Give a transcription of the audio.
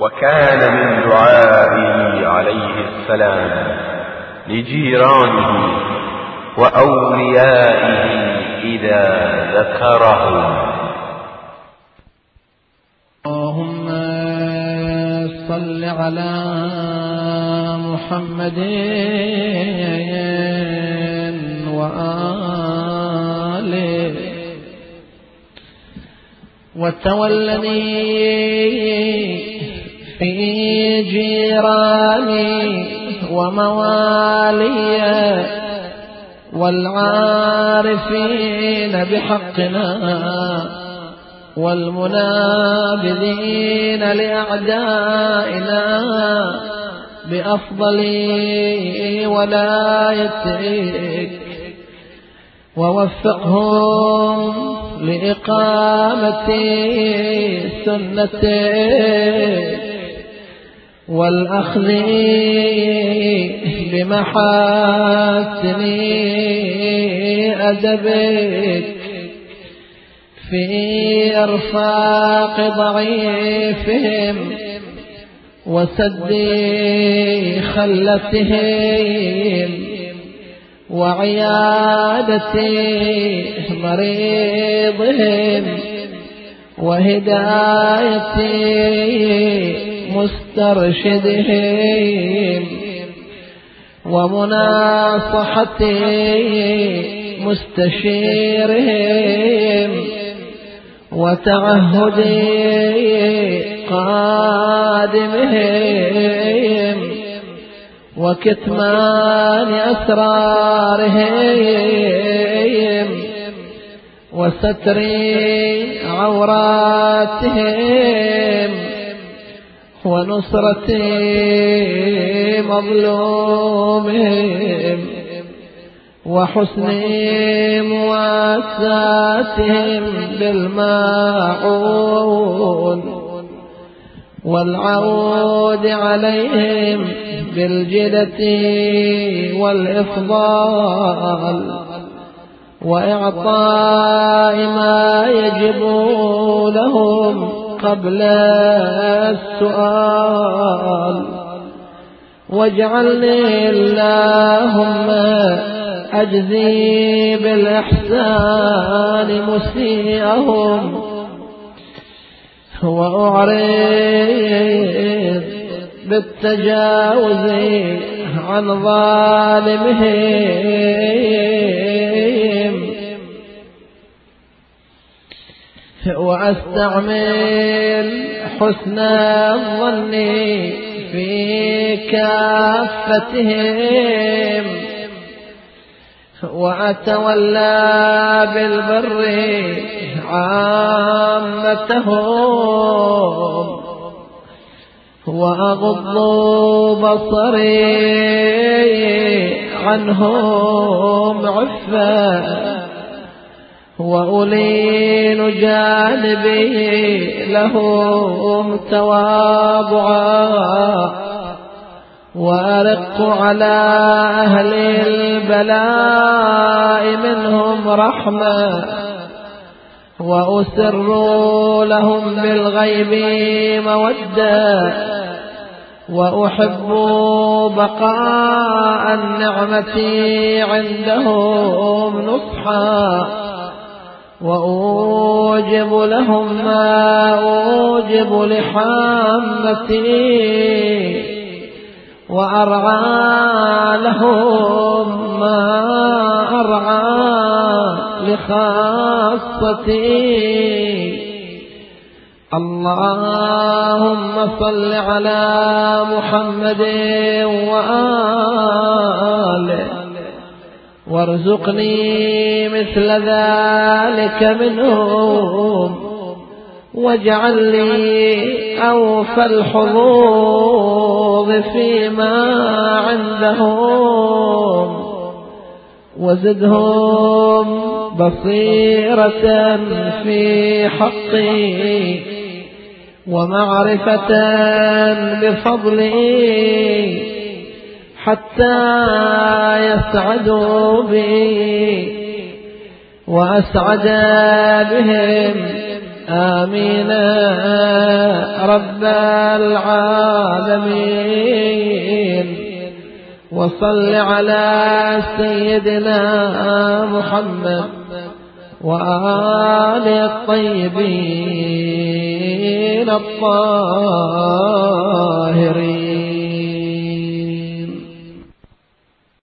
وكان من دعائه عليه السلام لجيرانه وأوليائه إذا ذكرهم. اللهم صل على محمد وآله وتولني في جيراني وموالي والعارفين بحقنا والمنابذين لأعدائنا بأفضل ولايتك، ووفقهم لإقامة سنتك والأخذ بمحاسن أدبك في إرفاق ضعيفهم وسد خلتهم وعيادة مريضهم وهداية مسترشدهم ومناصحة مستشيرهم وتعهد قادمهم وكتمان أسرارهم وستر عوراتهم ونصرة مظلومهم وحسن مواساتهم بالماعون والعود عليهم بالجدة والإفضال وإعطاء ما يجب لهم قبل السؤال. واجعلني اللهم أجزي بالإحسان مسيئهم وأعرض بالتجاوز عن ظالمهم وأستعمل حسن الظن في كافتهم وأتولى بالبر عامتهم وأغض بصري عنهم عفا وألين جانبي لهم تواضعا وأرق على أهل البلاء منهم رحمة وأسر لهم بالغيب مودة وأحب بقاء النعمة عندهم نصحا وأوجب لهم ما أوجب لحامتي وأرعى لهم ما أرعى لخاصتي. اللهم صل على محمد وآله وارزقني مثل ذلك منهم واجعل لي أوفى الحظوظ فيما عندهم وزدهم بصيرة في حقي ومعرفة بفضلي حتى يسعدوا بي وأسعد بهم آمين رب العالمين. وصل على سيدنا محمد وآل الطيبين الطاهرين.